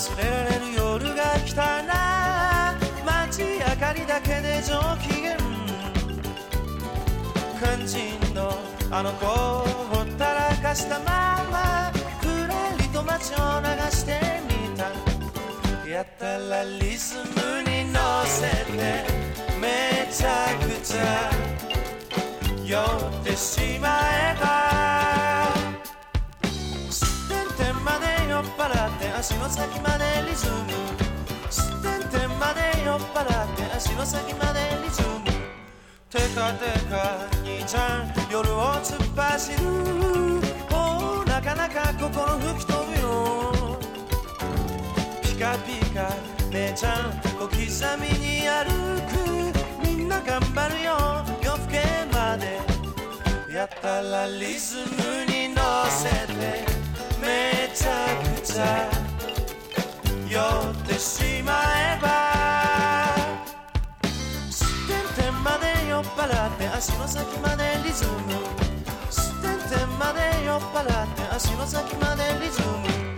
忘れられる夜が来たな、街明かりだけで上機嫌、肝心のあの子をほったらかしたままふらりと街を流してみた。やったらリズムに乗せてめちゃくちゃ酔ってしまえば、すってんてんまで酔っ払って足の先までリズム、すってんてんまで酔っ払って足の先までリズム、テカテカ兄ちゃん夜を突っ走る、おおなかなか心吹き飛ぶよ、ピカピカ姉ちゃん小刻みに歩く、みんな頑張るよ夜更けまで。やったらリズムに乗せてめちゃくちゃ酔ってしまえば、すってんてんまで酔っ払って足の先までリズム、すってんてんまで酔っ払って足の先までリズム。